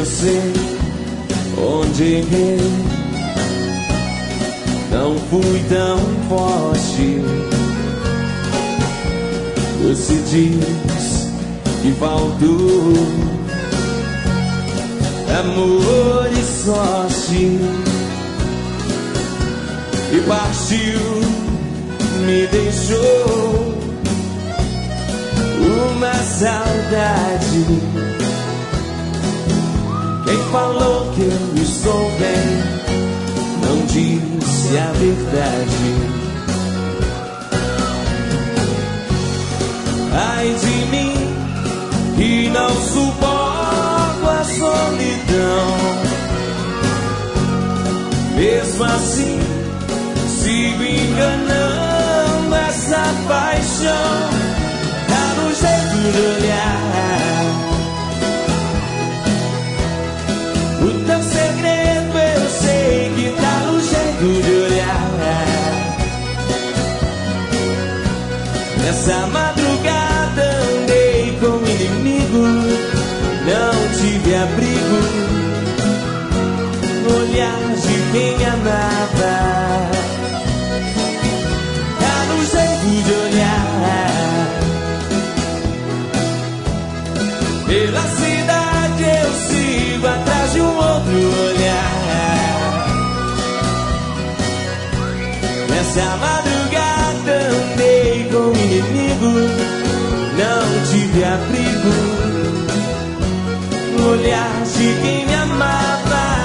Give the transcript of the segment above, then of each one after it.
sei onde errei. Não fui tão forte. Você diz que faltou amor e sorte, e partiu, me deixou uma saudade. Quem falou que eu estou bem não disse a verdade. Ai de mim, que não suporto a solidão. Mesmo assim, sigo enganando essa paixão. Tá no jeito de olhar. O teu segredo eu sei que tá no jeito de olhar. Nessa madrugada andei com o inimigo, não tive abrigo no olhar de quem amava. Tá no jeito de olhar. Pela cidade eu sigo atrás de um outro olhar. Nessa madrugada andei com o inimigo, não tive abrigo no olhar de quem me amava.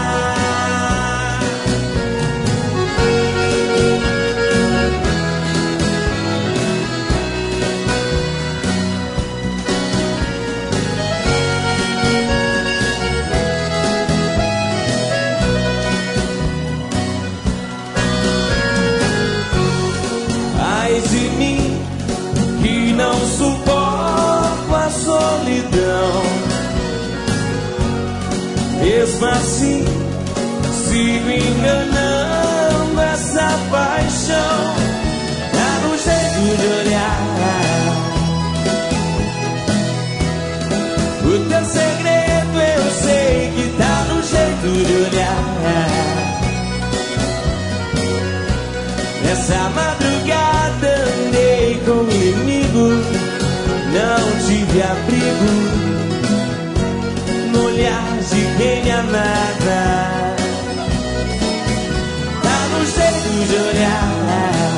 De mim, que não suporto a solidão. Mesmo assim, sigo enganando essa paixão. Tá no jeito de olhar. O teu segredo eu sei que tá no jeito de olhar. Nessa madrugada andei com o inimigo, não tive abrigo no olhar de quem me amava. Tá no jeito de olhar.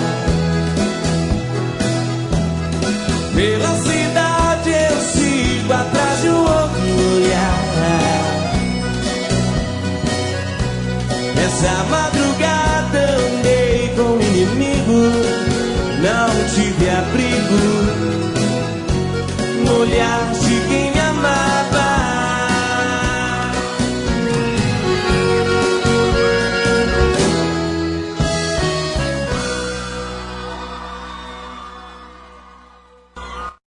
Pela cidade eu sigo atrás de um outro olhar. Nessa madrugada andei com o inimigo, não tive abrigo no olhar